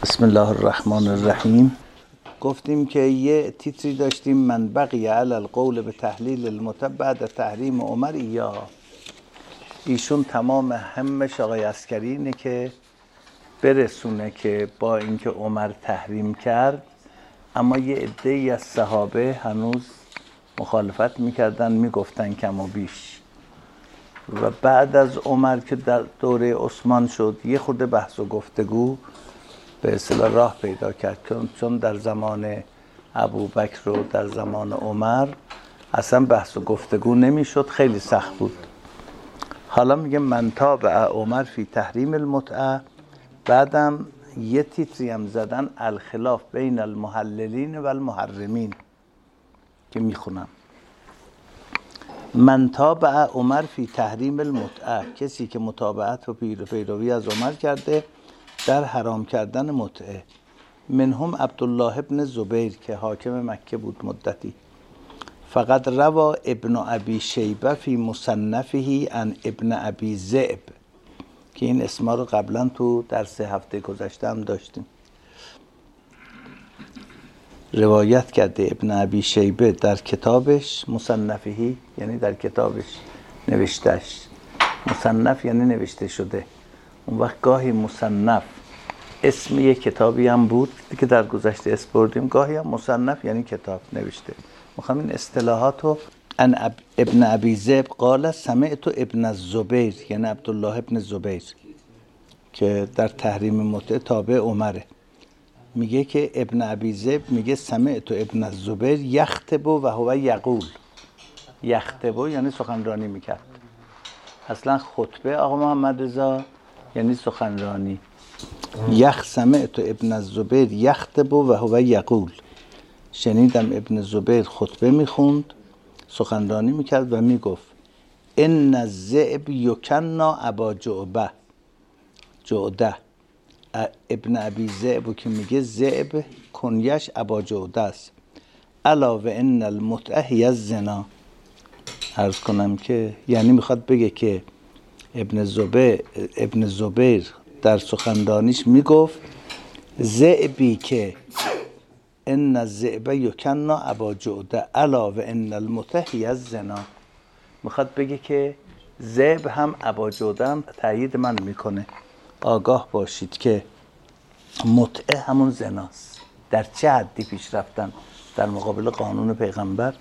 بسم الله الرحمن الرحیم. گفتیم که یه تیتری داشتیم من بقی علی القول به تحلیل المتع بعد تحریم عمر یا ایشون تمام همش آقای عسکری اینه که برسونه که با اینکه عمر تحریم کرد اما یه عده‌ای از صحابه هنوز مخالفت میکردن، میگفتن کم و بیش. و بعد از عمر که در دوره عثمان شد یه خورده بحث و گفتگو به اصطلاح راه پیدا کرد، چون در زمان ابوبکر و در زمان عمر اصلا بحث و گفتگو نمیشد، خیلی سخت بود. حالا میگه من تابع عمر فی تحریم المتعه. بعدم یه تیتری هم زدن الخلاف بین المحللین و المحرمین که میخونم. من تابع عمر فی تحریم المتعه، کسی که متابعت و پیروی از عمر کرده در حرام کردن متعه. منهم عبدالله ابن زبیر که حاکم مکه بود مدتی. فقط روا ابن ابی شیبه فی مصنفه عن ابن ابی ذئب که این اسما رو قبلا تو درس هفته گذشته هم داشتیم. روایت کرده ابن ابی شیبه در کتابش مصنفه، یعنی در کتابش نوشتش. مصنف یعنی نوشته شده. اون وقت گاهی مصنف اسم یک کتابی هم بود که در گذشته اسم بردیم، گاهی هم مصنف یعنی کتاب نوشته. میخوام این اصطلاحات رو ابن ابی ذئب قال سمعت ابن الزبیر، یعنی عبدالله ابن زبیر که در تحریم متعه تابع عمره، میگه که ابن ابی ذئب میگه سمعت ابن الزبیر یخطب و هو یقول. یخطب یعنی سخنرانی میکرد. اصلا خطبه آقا محمد رضا یعنی سخنرانی. سمعت ابن الزبیر یخطب و هو یقول. شنیدم ابن زبیر خطبه میخوند، سخنرانی میکرد و میگفت ان الذئب یکنا ابا جعده. ابن ابی ذئب که میگه ذئب کنیش ابا جعده است. الا و ان المتعه هی الزنا. عرض کنم که یعنی میخواد بگه که ابن زبیر در سخنرانیش میگفت ذئبی که ان الذئب یکنا ابا جعده الا و ان المتعه هی الزنا. میخواد بگه که ذئب هم ابا جعده هم تایید من میکنه. آگاه باشید که متعه همون زناست. در چه حدی پیش رفتن در مقابل قانون پیغمبر.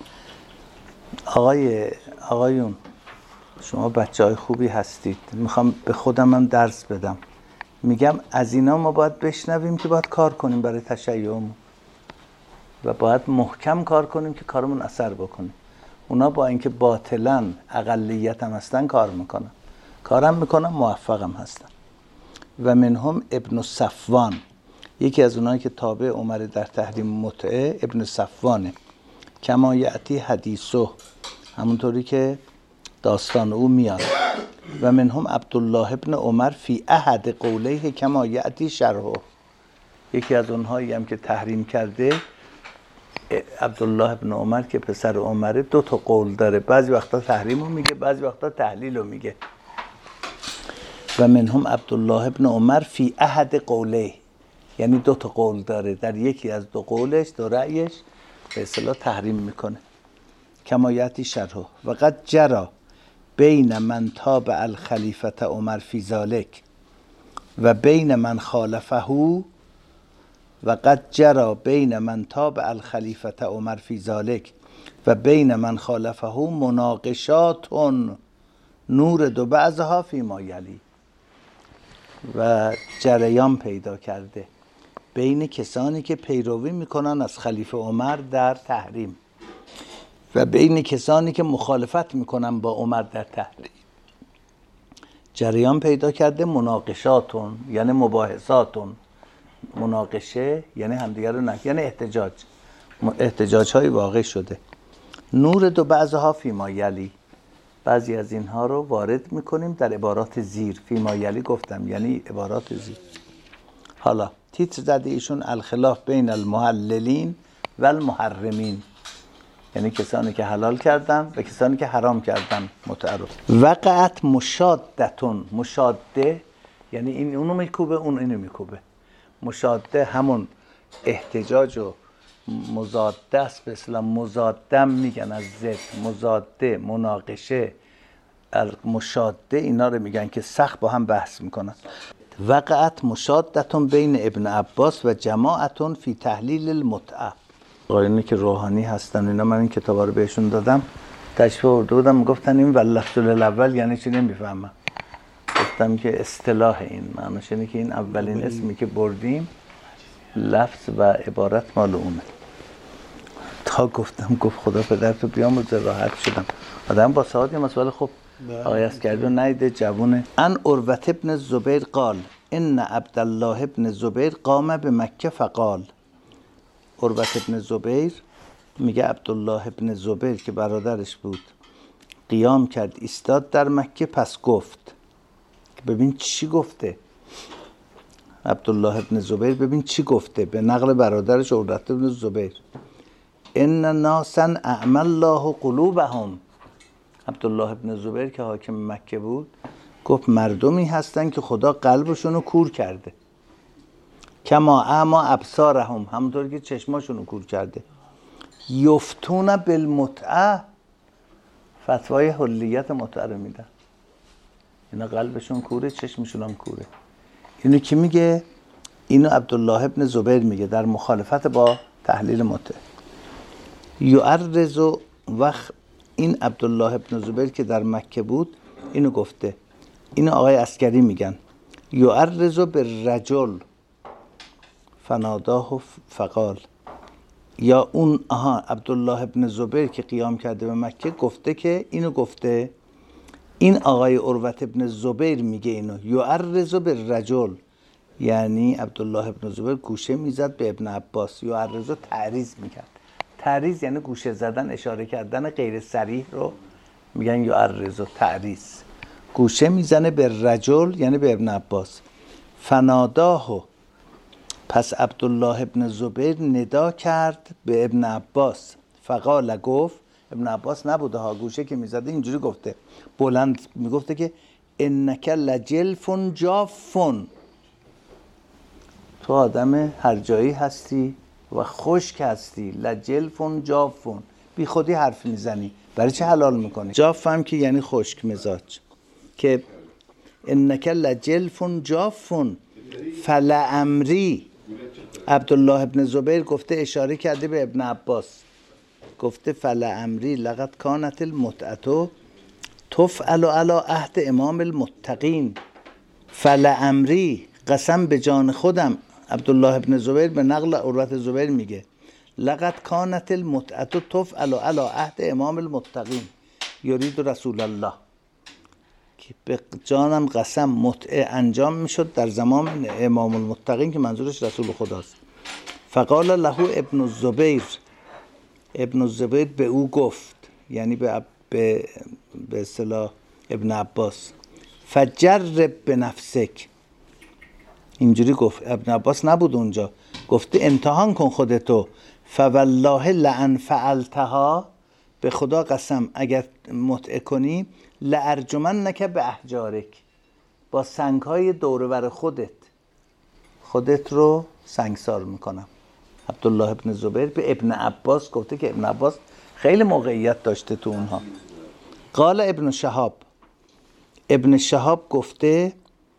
آقایون شما بچه های خوبی هستید، میخوام به خودم هم درس بدم. میگم از اینا ما باید بشنویم که باید کار کنیم برای تشیعمون و باید محکم کار کنیم که کارمون اثر بکنه. اونا با اینکه باطلاً اقلیت هم هستن کار میکنن، کارم میکنن، موفقم هستن. و منهم ابن صفوان، یکی از اونایی که تابع عمر در تحریم متعه ابن صفوانه. کما یأتی حدیثه، همونطوری که داستان او میاد. و منهم عبدالله ابن عمر فی احد قولیه کما یأتی شرحه. یکی از اونهایی هم که تحریم کرده عبدالله ابن عمر که پسر عمره، 2 تا قول داره، بعضی وقتا تحریمو میگه بعضی وقتا تحلیلو میگه. و منهم عبدالله ابن عمر فی احد قوله، یعنی 2 تا قول داره، در یکی از 2 قولش 2 رأیش به اصطلاح تحریم میکنه. کمایتی شرحه. و قد جرا بین من تابع الخلیفة عمر فی ذالک و بین من خالفه. و قد جرا بین من تابع الخلیفة عمر فی ذالک و بین من خالفه مناقشات نور دو بعضها فی ما یلی. و جریان پیدا کرده بین کسانی که پیروی میکنن از خلیفه عمر در تحریم و بین کسانی که مخالفت میکنن با عمر در تحریم. جریان پیدا کرده مناقشاتون یعنی مباحثاتون. مناقشه یعنی همدیگر رو یعنی احتجاج های واقع شده. نور دو بعضها فی ما یلی. بعضی از اینها رو وارد میکنیم در عبارات زیر. فی ما یلی گفتم یعنی عبارات زیر. حالا تیتر زده ایشون الخلاف بین المحللین و المحرمین، یعنی کسانی که حلال کردن و کسانی که حرام کردن متعه رو. وقعت مشادتون، مشاده یعنی این اونو میکوبه اون اینو میکوبه. مشاده همون احتجاج و مضاده است، به اصطلاح مضادم میگن از ضد، مضاده، مناقشه، مشاده، اینا رو میگن که سخت با هم بحث میکنن. وقعت مشادتون بین ابن عباس و جماعتون فی تحلیل المتعه. آقایونی که روحانی هستن اینا، من این کتابا رو بهشون دادم، تشریح آورده بودم، میگفتن این واللفظ الاول یعنی چی نمیفهمم. گفتم که اصطلاح این معناش اینه که این اولین اسمی که بردیم لفظ و عبارت مال اونه. تا گفتم گفت خدا پدرتو بیامرزه، راحت شدم. آدم با سوادی مسئله. خب آقای عسکری نیده، جوونه. ان عروة ابن الزبیر قال ان عبدالله ابن زبیر قام به مکه فقال. عروة ابن زبیر میگه عبدالله ابن زبیر که برادرش بود قیام کرد، ایستاد در مکه، پس گفت. ببین چی گفته عبدالله ابن زبیر، ببین چی گفته به نقل برادرش عروة ابن زبیر. ان ناسا اعمی الله قلوبهم. عبدالله ابن زبیر که حاکم مکه بود گفت مردمی هستن که خدا قلبشون رو کور کرده. کما اعمی ابصارهم، همونطور که چشماشون رو کور کرده. یفتون بالمتعه، فتوای حلیت متعه رو میدن. اینا قلبشون کوره، چشمشون هم کوره. اینو کی میگه؟ اینو عبدالله ابن زبیر میگه در مخالفت با تحلیل متعه. یعرض وقت این عبدالله ابن زبیر که در مکه بود اینو گفته. اینو آقای عسکری میگن. یعرض بالرجل فناداه فقال. یا اون عبدالله ابن زبیر که قیام کرده به مکه گفته که اینو گفته. این آقای عروة ابن زبیر میگه اینو یعرض بالرجل، یعنی عبدالله ابن زبیر گوشه میزد به ابن عباس. یعرض تعریض میکرد. تعریض یعنی گوشه زدن، اشاره کردن غیر صریح رو میگن یعرض. تعریض گوشه میزنه به رجل یعنی به ابن عباس. فناداه، پس عبدالله ابن زبیر ندا کرد به ابن عباس. فقال، گفت. ابن عباس نبوده ها، گوشه که میزده اینجوری گفته، بلند میگفته که انک لجلفون جافون، تو آدم هر جایی هستی و خشک هستی. لجلفون جافون، بی خودی حرف میزنی، برای چه حلال میکنی؟ جاف هم که یعنی خشک مزاج. که انک لجلفون جافون فلعمری. عبدالله ابن زبیر گفته، اشاره کرده به ابن عباس، گفته فلعمری لقد کانت المتعه تفعل علی عهد امام المتقین. فلعمری، قسم به جان خودم. عبدالله ابن زبیر به نقل عروة زبیر میگه لقد کانت المتعه تفعل علی عهد امام المتقین یرید رسول الله، که به جانم قسم متعه انجام میشد در زمان امام المتقین که منظورش رسول خداست. فقال له ابن الزبیر، ابن الزبیر به او گفت، یعنی به اصطلاح ابن عباس، فجرب بنفسک. اینجوری گفت، ابن عباس نبود اونجا، گفته امتحان کن خودتو. فوالله لئن فعلتها، به خدا قسم اگر متعه کنی، لارجمنک به احجارک، با سنگهای دور و بر خودت رو سنگسار میکنم. عبدالله ابن زبیر به ابن عباس گفته که ابن عباس خیلی موقعیت داشته تو اونها. قال ابن شهاب، ابن شهاب گفته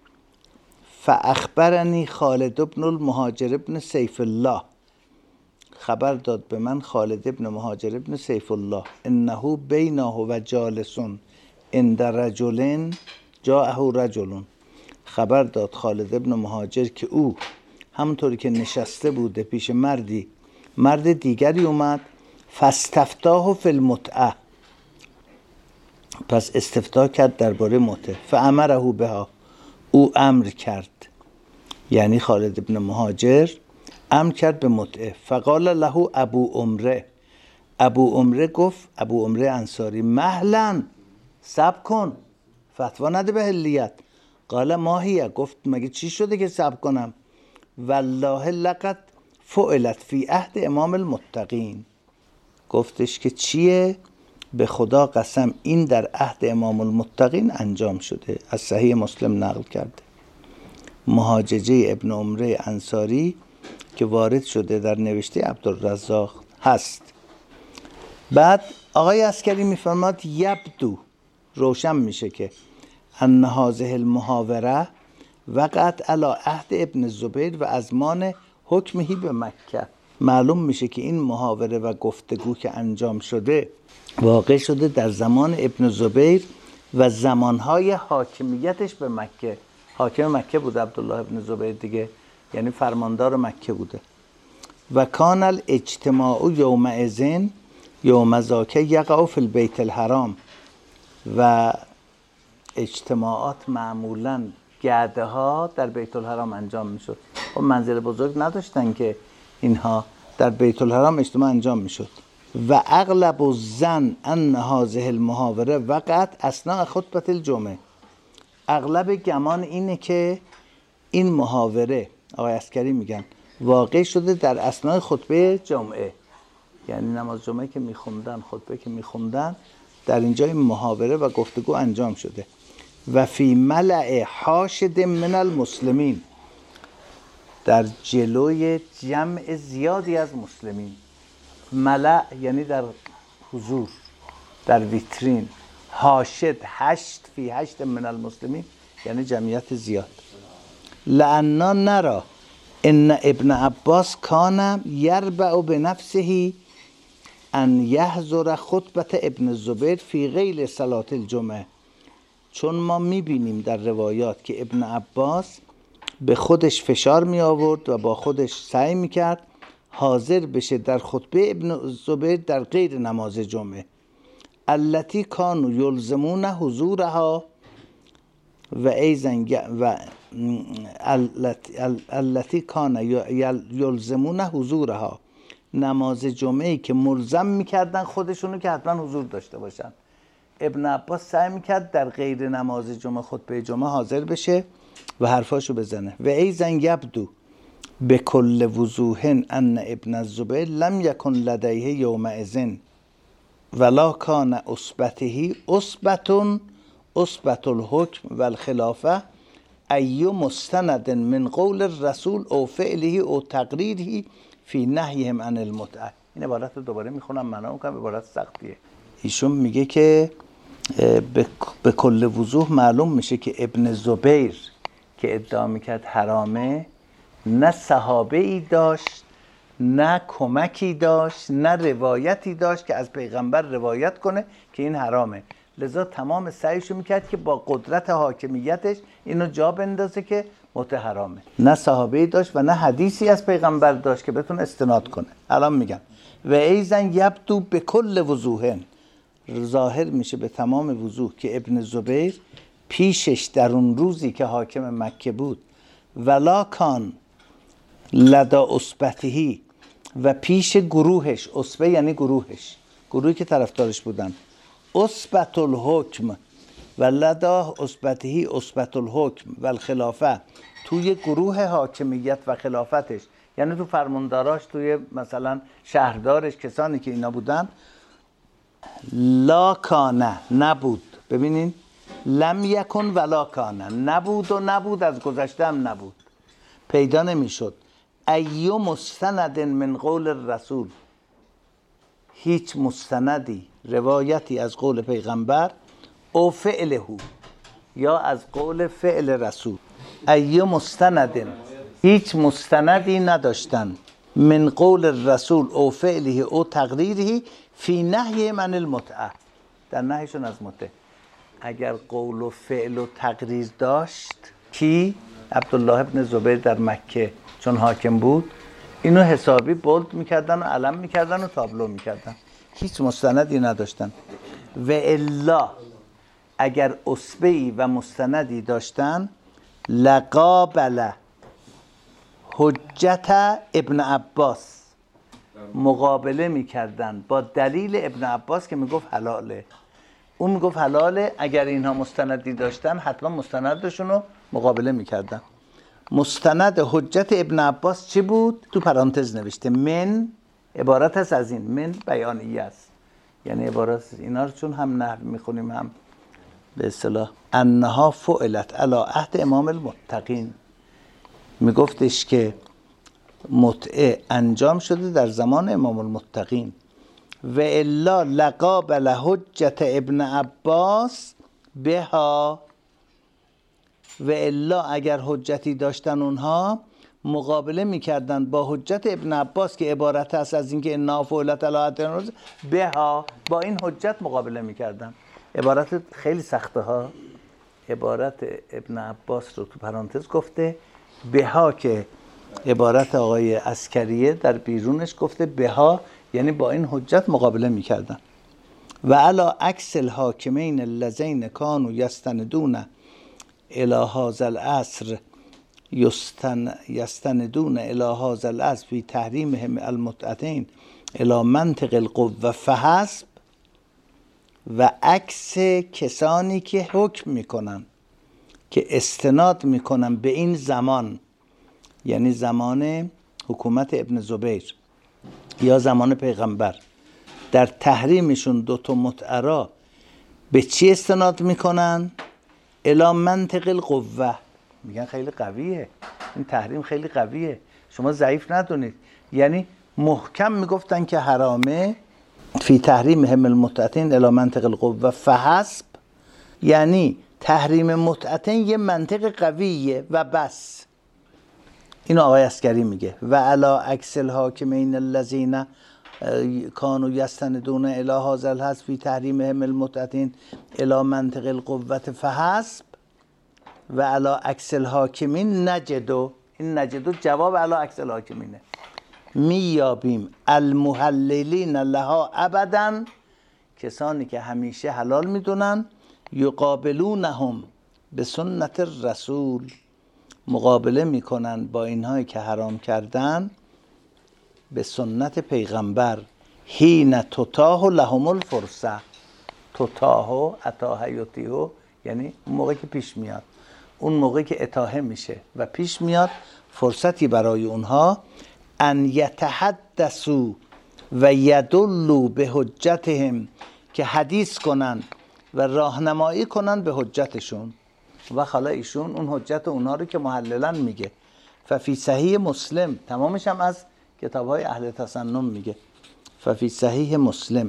فاخبرنی خالد ابن المهاجر ابن سیف الله، خبر داد به من خالد ابن مهاجر ابن سیف الله، انه بینه و جالسون عند رجل جاءه رجل. خبر داد خالد ابن مهاجر که او همونطوری که نشسته بوده پیش مرد دیگری اومد. فاستفتاه فی المتعه، پس استفتاح کرد درباره متعه. فامره بها، او امر کرد، یعنی خالد ابن مهاجر امر کرد به متعه. فقال له ابو عمره، ابو عمره گفت، ابو عمره انصاری، مهلا، صبر کن، فتوا نده به حلیت. قال ما هی، گفت مگه چی شده که صبر کنم؟ والله لقد فعلت فی عهد امام المتقین، گفتش که چیه؟ به خدا قسم این در عهد امام المتقین انجام شده. از صحیح مسلم نقل کرده. مهاججه ابن عمره انصاری که وارد شده در نوشته عبدالرزاق هست. بعد آقای عسکری میفرماد یبدو، روشن میشه که ان هذه المحاوره وقعت علی عهد ابن الزبیر و ازمان حکمهی به مکه. معلوم میشه که این محاوره و گفتگو که انجام شده واقع شده در زمان ابن زبیر و زمانهای حاکمیتش به مکه. حاکم مکه بود عبدالله ابن زبیر دیگه، یعنی فرماندار مکه بوده. و کان الاجتماع یومئذ یوم ذاک یقع فی البیت الحرام. و اجتماعات معمولاً گرده ها در بیت الحرام انجام میشد. و منزل بزرگ نداشتن که اینها در بیت الحرام اجتماع انجام میشد. و اغلب الظن ان هذه المحاوره وقعت اثناء خطبه الجمعه. اغلب گمان اینه که این محاوره، آقای عسکری میگن، واقع شده در اثناء خطبه جمعه، یعنی نماز جمعه که میخوندن، خطبه که میخوندن، در اینجا این محاوره و گفتگو انجام شده. و فی ملأ حاشد من المسلمین، در جلوی جمع زیادی از مسلمین. ملأ یعنی در حضور، در ویترین. حاشد، هشت فی هشت من المسلمین، یعنی جمعیت زیاد. لأننا نرى ان ابن عباس کان یربع بنفسه ان یحضر خطبه ابن الزبیر فی غیر صلاة الجمعه. چون ما میبینیم در روایات که ابن عباس به خودش فشار می آورد و با خودش سعی میکرد حاضر بشه در خطبه ابن زبیر در غیر نماز جمعه. التی کانوا یلزمون حضورها و ایزن و التی کان یلزمون حضورها، نماز جمعه‌ای که ملزم میکردن خودشونو که حتما حضور داشته باشن. ابن عباس سعی میکرد در غیر نماز جمعه، خطبه جمعه حاضر بشه و حرفاشو بزنه. و ایزن یبدو بكل وضوح ان ابن الزبیر لم یکن لدیه یومئذ ولا کان اصبته اصبت الحکم و الخلافه ای مستند من قول الرسول او فعله او تقریره فی نهیهم عن المتعه. این عبارت رو دوباره میخونم، معنا میکنم، عبارت سختیه. ایشون میگه که به کل وضوح معلوم میشه که ابن زبیر که ادعا میکرد حرامه، نه صحابه ای داشت، نه کمکی داشت، نه روایتی داشت که از پیغمبر روایت کنه که این حرامه. لذا تمام سعیشو میکرد که با قدرت حاکمیتش اینو جا بندازه که متع حرامه. نه صحابه ای داشت و نه حدیثی از پیغمبر داشت که بتونه استناد کنه. الان میگم و ایزن یبدو به کل وضوح، ظاهر میشه به تمام وضوح که ابن زبیر پیشش در اون روزی که حاکم مکه بود ولا کان لدا اصبتهی، و پیش گروهش، اصبه یعنی گروهش، گروهی که طرفدارش بودن، اصبت الحکم و لدا اصبتهی اصبت الحکم و الخلافه، توی گروه حاکمیت و خلافتش، یعنی تو فرمانداراش، توی مثلا شهردارش، کسانی که اینا بودن، لا کانه نبود. ببینین لم یکن ولا کانه، نبود و نبود، از گذشته هم نبود، پیدا نمیشد. ایو مستند من قول الرسول، هیچ مستندی، روایتی از قول پیغمبر، او فعله، یا از قول فعل رسول. ایو مستند، هیچ مستندی نداشتن، من قول الرسول او فعله او تقریره فی نهی من المتعه، در نهیشون از متعه. اگر قول و فعل و تقریر داشت کی؟ عبدالله ابن زبیر در مکه چون حاکم بود، اینو حسابی بولد میکردن و علم میکردن و تابلو میکردن. هیچ مستندی نداشتن. و الا اگر اصبعی و مستندی داشتن، لقابل حجت ابن عباس، مقابله میکردن با دلیل ابن عباس که میگفت حلاله. اون میگفت حلاله، اگر اینها مستندی داشتن حتما مستندشون رو مقابله میکردن. مستند حجت ابن عباس چی بود؟ تو پرانتز نوشته من، عبارت هست از این، من بیانیه است، یعنی عبارت اینا رو چون هم نحو میخونیم هم به اصطلاح انها فعلت علی عهد امام المتقین، میگفتش که متعه انجام شده در زمان امام المتقین و الا لقابل حجت ابن عباس بها، و الا اگر حجتی داشتن اونها مقابله میکردن با حجت ابن عباس که عبارت است از اینکه انا فعلت علی بها، با این حجت مقابله میکردن. عبارت خیلی سخته ها. عبارت ابن عباس رو تو پرانتز گفته، بها که عبارت آقای عسکریه در بیرونش گفته بها، یعنی با این حجت مقابله میکردن. و علا عکس الحاکمین اللذین کانوا یستندون الی هذا العصر یستندون الی هذا العصر فی تحریمهم المتعتین الی منطق القوه فحسب، و عکس کسانی که حکم میکنن که استناد میکنن به این زمان، یعنی زمان حکومت ابن زبیر یا زمان پیغمبر، در تحریمشون دوتا متعرا به چی استناد میکنن؟ الی منطق القوه. میگن خیلی قویه این تحریم، خیلی قویه، شما ضعیف ندونید. یعنی محکم میگفتن که حرامه، فی تحریم هم المتعتین الی منطق القوه فحسب، یعنی تحریم متعتین یه منطق قویه و بس. اینو آقای عسکری میگه. و علا عکس الحاکمین الذین کانوا یستندون الی هذا الحد فی تحریمهم المتعتین الی منطق القوه فحسب و علا عکس الحاکمین نجدو، این نجدو جواب علا عکس الحاکمینه، میابیم المحللین لها ابدا، کسانی که همیشه حلال میدونن، یقابلونهم به سنت الرسول، مقابله میکنن با اینهایی که حرام کردن به سنت پیغمبر. حین تتاح لهم الفرصه، تتاح اتاح یتیح، یعنی اون موقع که پیش میاد، اون موقع که اتاحه میشه و پیش میاد فرصتی برای اونها، ان یتحدثوا و یدلوا به حجتهم، که حدیث کنن و راهنمایی کنن به حجتشون. و حالا ایشون اون حجت اونها رو که محللن میگه. ففی صحیح مسلم، تمامش هم از کتاب‌های اهل تسنن میگه. ففی صحیح مسلم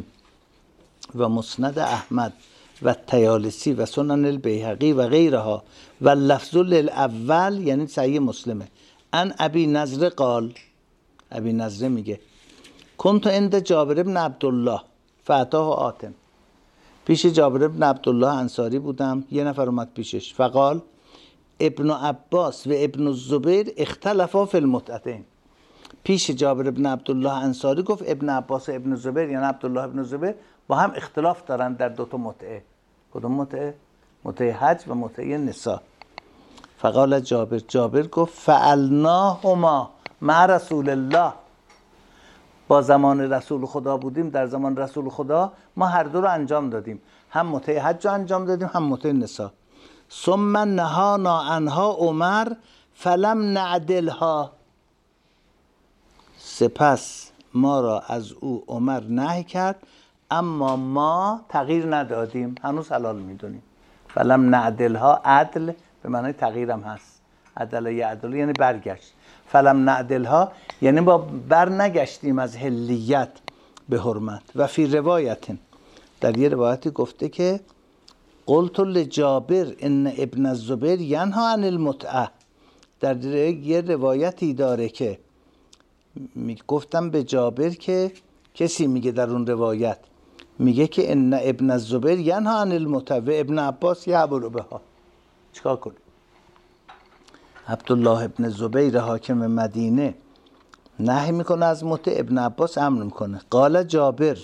و مسند احمد و طیالسی و سنن البیهقی و غیرها و لفظ للاول، یعنی صحیح مسلمه، ان ابی نضر قال، ابی نضر میگه کنت عند جابر بن عبدالله فاتاه آتن، پیش جابر بن عبدالله انصاری بودم، یه نفر اومد پیشش، فقال ابن عباس و ابن الزبیر اختلفا فی المتعتین. پیش جابر بن عبدالله انصاری گفت ابن عباس و ابن زبیر، یعنی عبدالله ابن زبیر، با هم اختلاف دارن در دوتا متعه. کدوم متعه؟ متعه حج و متعه نساء. فقال جابر گفت فعلناهما مع رسول الله، با زمان رسول خدا بودیم، در زمان رسول خدا ما هر دو رو انجام دادیم، هم متعه حج رو انجام دادیم هم متعه نساء. ثم نهانا عنها عمر فلم نعدلها، سپس ما را از او عمر نهی کرد اما ما تغییر ندادیم، هنوز حلال میدونیم. فلم نعدلها، عدل به معنای تغییرم هست، عدل یعدل یعنی برگشت. فلم نعدلها یعنی با بر نگشتیم از حلیت به حرمت. و فی روایت، در یه روایتی گفته که قلت لجابر ان ابن الزبیر ینها عن المتعه، در یه روایتی داره که گفتم به جابر که کسی میگه در اون روایت میگه که ان ابن الزبیر ینها عن المتعه و ابن عباس یعبر بها. چیکار کنیم؟ عبدالله ابن زبیر حاکم مدینه نهی میکنه از متعه، ابن عباس امر میکنه. قال جابر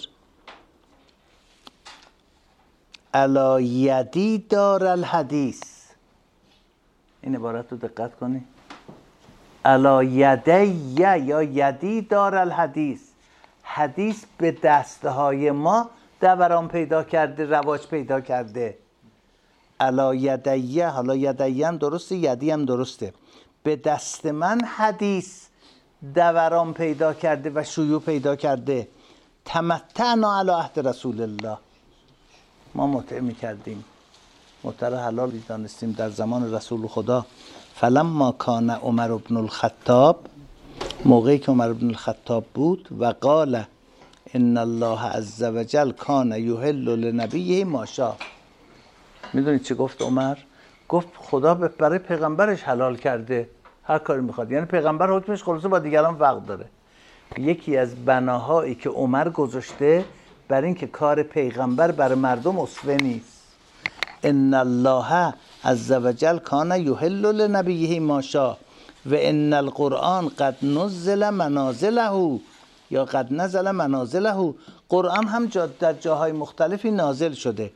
الا یدی دار الحدیث، این عبارت رو دقت کنی، الا یدی یا یدی دار الحدیث، حدیث به دستهای ما دوران پیدا کرده، رواج پیدا کرده. الا یدی، حالا یدی هم درسته یدی هم درسته، به دست من حدیث دوران پیدا کرده و شیوع پیدا کرده. تمتعنا علی عهد رسول الله، ما متعه می‌کردیم، متعه حلال دانستیم در زمان رسول خدا فلما کان عمر بن الخطاب، موقعی که عمر بن الخطاب بود، و قال ان الله عز وجل کان یحل لنبیه ما شاء. میدونید چی گفت عمر؟ گفت خدا برای پیغمبرش حلال کرده هر کاری میخواد. یعنی پیغمبر حکمش خلاصه با دیگران فرق داره. یکی از بناهایی که عمر گذاشته بر این که کار پیغمبر برای مردم اسوه نیست. ان الله عز وجل کان یحل لنبیه ما شاء و ان القرآن قد نزل منازله، یا قد نزل منازله، قرآن هم در جاهای مختلفی نازل شده.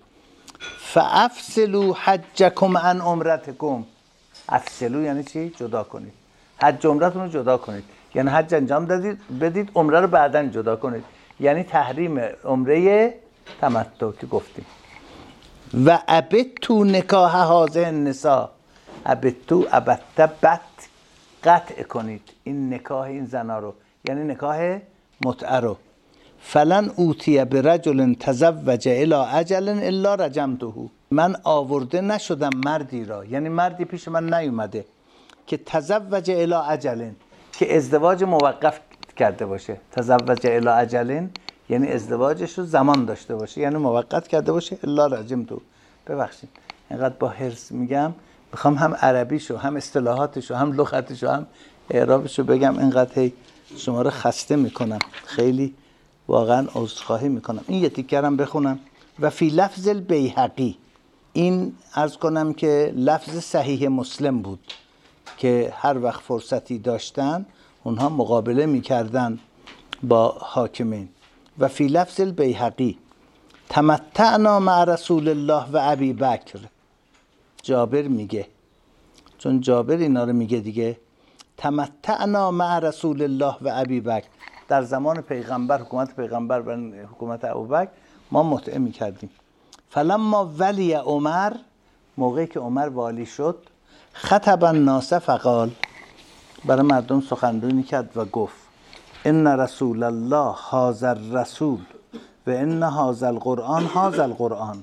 فافصلوا حجکم عن عمرتکم. افصلوا یعنی چی؟ جدا کنید. حج عمرتون رو جدا کنید. یعنی حج انجام بدید، عمره رو بعداً جدا کنید. یعنی تحریم عمره تمتع که گفتیم. و ابتوا نکاح هذه النساء. ابتوا بت قطع کنید این نکاح این زنا رو، یعنی نکاح متعه رو. فلن اوتی برجل تزوج الی اجل الا رجمته. من آورده نشدم مردی را، یعنی مردی پیش من نیومده که تزوج الی اجل، که ازدواج موقف کرده باشه. تزوج الی اجل یعنی ازدواجش رو زمان داشته باشه، یعنی موقت کرده باشه. الا رجمته. ببخشید اینقدر با حرص میگم، میخوام هم عربیشو هم اصطلاحاتشو هم لغتشو هم اعرابشو بگم، اینقدر شما رو خسته میکنم. خیلی واقعا عذرخواهی میکنم. این یه تیکرم بخونم. و فی لفظ البیهقی، این عرض کنم که لفظ صحیح مسلم بود که هر وقت فرصتی داشتن اونها مقابله میکردن با حاکمین. و فی لفظ البیهقی تمتعنا مع رسول الله و ابی بکر. جابر میگه، چون جابر اینا رو میگه دیگه، تمتعنا مع رسول الله و ابی بکر، در زمان پیغمبر، حکومت پیغمبر و حکومت ابوبکر ما متعه میکردیم. فلما ولی عمر، موقعی که عمر والی شد، خطب الناس فقال، برای مردم سخنرانی کرد و گفت ان رسول الله هذا الرسول و ان هذا القرآن هذا القرآن.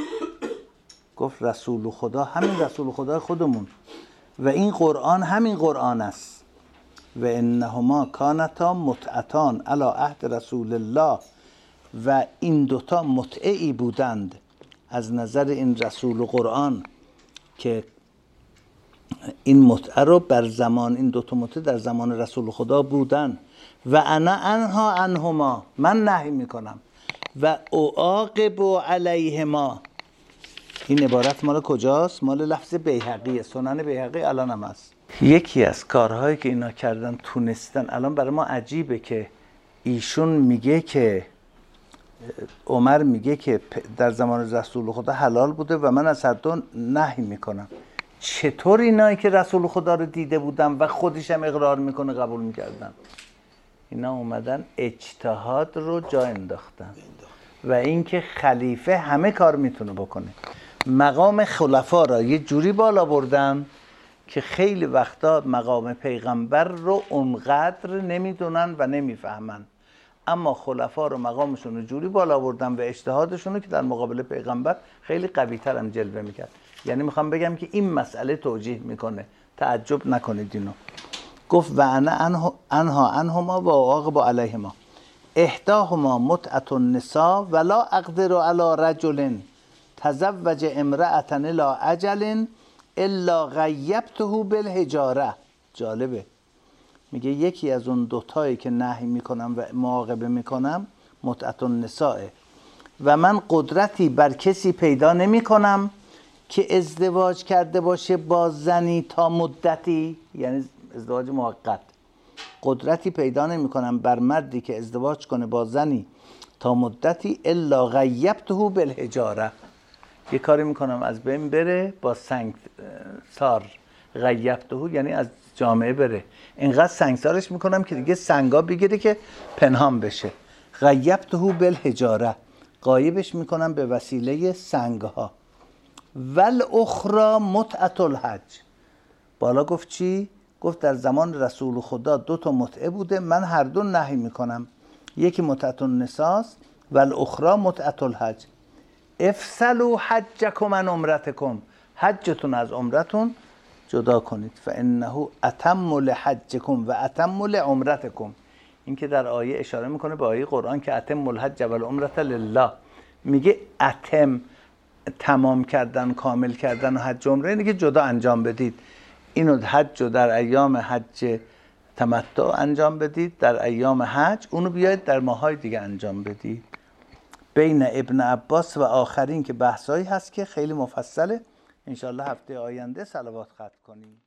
گفت رسول خدا همین رسول خدا خودمون و این قرآن همین قرآن است. و انهما کانتا متعتان علی عهد رسول الله، و این دوتا متعی بودند از نظر این رسول و قرآن، که این متعه رو بر زمان، این دوتا متعه در زمان رسول خدا بودن. و انا انها عنهما، من نهی میکنم. و اعاقب علیهما. این عبارت مال کجاست؟ مال لفظ بیهقیه، سنن بیهقی الان هم هست. یکی از کارهایی که اینا کردن تونستن، الان برای ما عجیبه که ایشون میگه که عمر میگه که در زمان رسول خدا حلال بوده و من از هر دو نهی میکنم. چطور اینایی که رسول خدا رو دیده بودن و خودش هم اقرار میکنه قبول میکردن؟ اینا اومدن اجتهاد رو جا انداختن و اینکه خلیفه همه کار میتونه بکنه. مقام خلفا را یه جوری بالا بردن که خیلی وقتا مقام پیغمبر رو اونقدر نمیدونن و نمیفهمن، اما خلفا رو مقامشون رو جوری بالا بردن و اجتهادشون رو که در مقابل پیغمبر خیلی قوی تر هم جلوه میکرد. یعنی میخوام بگم که این مسئله توجیه میکنه، تعجب نکنید اینو. گفت و انا عنهما و عاقب علیهما احداهما متعة النساء ولا اقدر علی رجل تزوج امرأة الی اجل الا غیبته بالحجاره. جالبه، میگه یکی از اون دوتایی که نهی میکنم و معاقبه میکنم متعة النساء، و من قدرتی بر کسی پیدا نمیکنم که ازدواج کرده باشه با زنی تا مدتی، یعنی ازدواج موقت. قدرتی پیدا نمی کنم بر مردی که ازدواج کنه با زنی تا مدتی الا غیبته بالحجاره. یه کاری میکنم از بین بره با سنگسار. غیبته یعنی از جامعه بره، اینقدر سنگسارش میکنم که دیگه سنگا بگیره که پنهان بشه. غیبته بالحجاره، غایبش میکنم به وسیله سنگها. والاخرى متعة الحج. بالا گفت چی؟ گفت در زمان رسول خدا دو تا متعه بوده، من هر دو نهی میکنم. یکی متعة النساء و الاخرى متعة الحج. افصلوا حجکم عن عمرتکم. حجتون از عمرتون جدا کنید. فانه اتم لحجکم و اتم لعمرتکم. این که در آیه اشاره میکنه به آیه قرآن که اتم الحج و العمرة لله. میگه اتم تمام کردن، کامل کردن و حج عمره، اینه که جدا انجام بدید. اینو حج رو در ایام حج تمتع انجام بدید، در ایام حج اونو بیاید در ماهای دیگه انجام بدید. بین ابن عباس و آخرین که بحثایی هست که خیلی مفصله. انشالله هفته آینده صلوات ختم کنیم.